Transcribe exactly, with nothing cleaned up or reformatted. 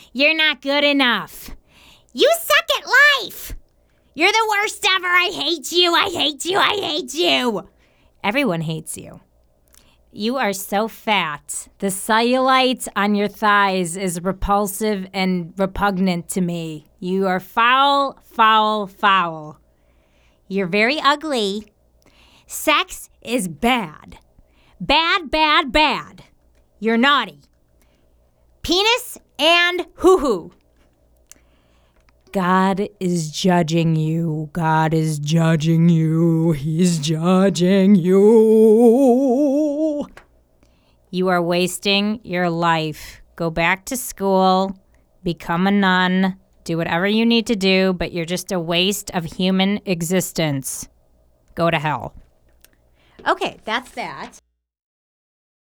You're not good enough. You suck at life. You're the worst ever. I hate you. I hate you. I hate you. Everyone hates you. You are so fat. The cellulite on your thighs is repulsive and repugnant to me. You are foul, foul, foul. You're very ugly. Sex is bad. Bad, bad, bad. You're naughty. Penis and hoo-hoo. God is judging you. God is judging you. He's judging you. You are wasting your life. Go back to school. Become a nun. Do whatever you need to do, but you're just a waste of human existence. Go to hell. Okay, that's that.